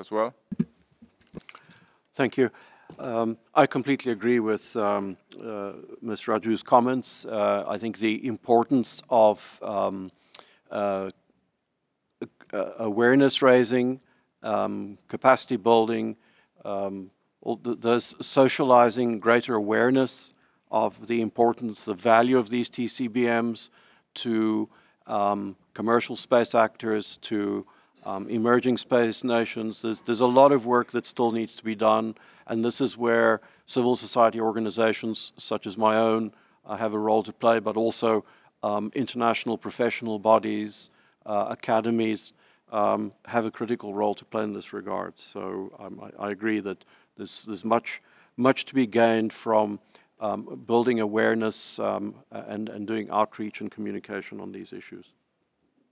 as well? Thank you. I completely agree with Ms. Raju's comments. I think the importance of awareness raising, capacity building, there's socializing, greater awareness of the importance, the value of these TCBMs to commercial space actors, to emerging space nations. There's a lot of work that still needs to be done, and this is where civil society organizations such as my own have a role to play, but also international professional bodies, academies have a critical role to play in this regard. So I agree that there's much to be gained from building awareness and doing outreach and communication on these issues.